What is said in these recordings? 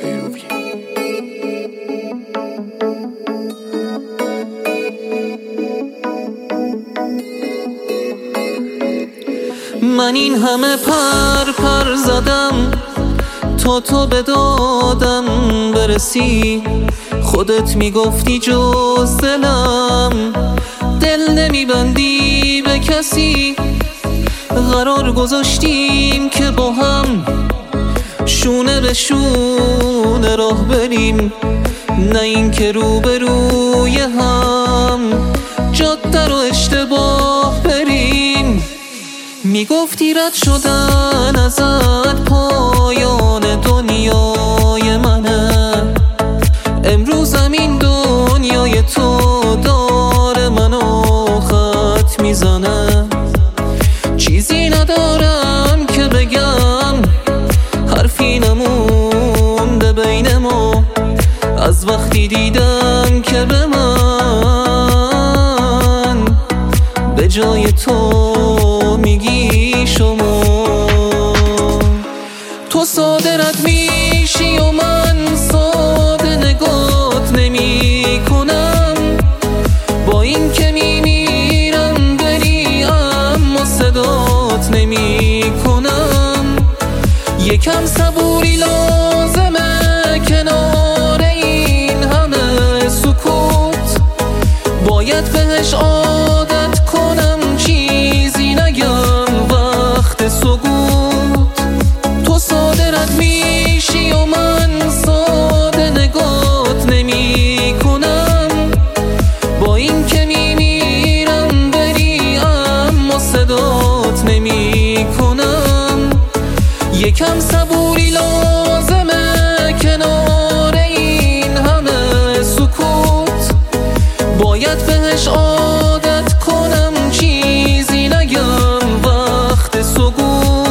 من این همه پر زدم تا تو به دادم برسی. خودت میگفتی جز دلم دل نمیبندی به کسی. قرار گذاشتیم که با هم شونه به شونه راه بریم، نه این که روبروی هم جاده رو اشتباه بریم. میگفتی رد شدن ازت پایان دنیای منه. امروزم این دنیای تو داره منو خط میزنه. چیزی ندارم که بگم، حرفی نمونده بین ما از وقتی دیدم که به من به جای تو میگی شما. تو ساده رد میشی و من ساده نگات نمی کنم. با این که میمیرم بری اما صدات نمی کنم. یکم صبوری لازمه کنار این همه سکوت. باید بهش عادت کنم چیزی نگم وقت سکوت. تو ساده رد میشی و من ساده نگات نمی کنم. با این که میمیرم بری اما صدات نمی کنم. یکم صبوری لازمه کنار این همه سکوت. باید بهش عادت کنم چیزی نگم وقت سکوت.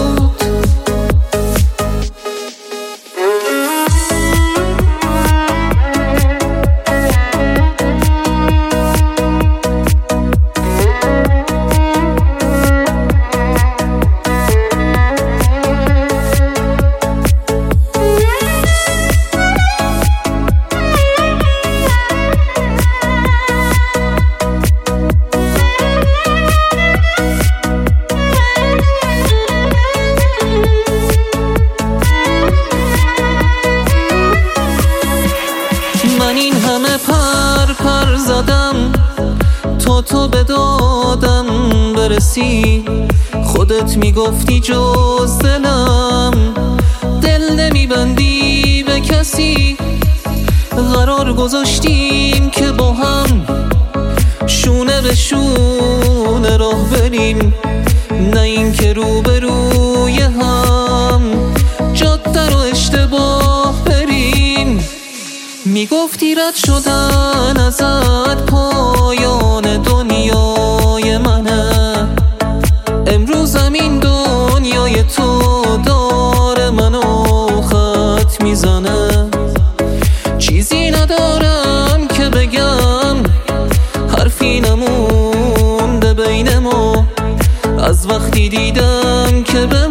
من این همه پر زدم تا تو به دادم برسی. خودت میگفتی جز دلم دل نمیبندی به کسی. قرار گذاشتیم که با هم شونه به شونه راه بریم، نه این که روبروی هم جاده رو اشتباه بریم. میگفتی رد شدن ازت پایان دنیای منه. امروزم این دنیای تو داره منو خط میزنه. چیزی ندارم که بگم، حرفی نمونده بین ما از وقتی دیدم که به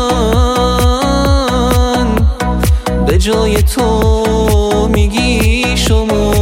من به جای تو میگی شما.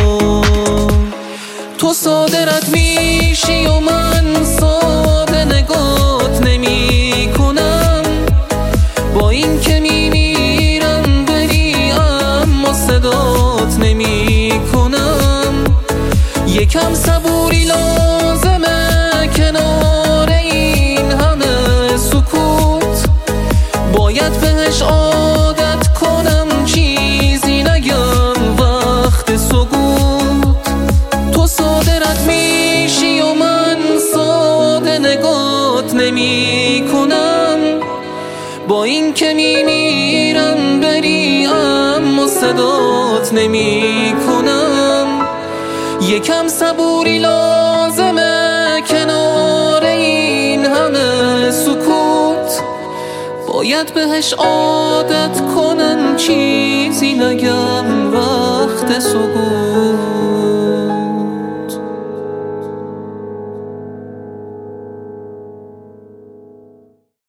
تو ساده رد میشی و من ساده نگات نمی کنم. با این که میمیرم بری اما صدات نمی کنم. یکم صبوری لازمه کنار این همه سکوت. باید بهش عادت کنم چیزی نگم وقت سکوت. تو ساده رد میشی و من ساده نگات نمی کنم. با این که میمیرم بری اما صدات نمی کنم. یکم صبوری لازمه کنار این همه سکوت. باید بهش عادت کنم چیزی نگم وقت سکوت.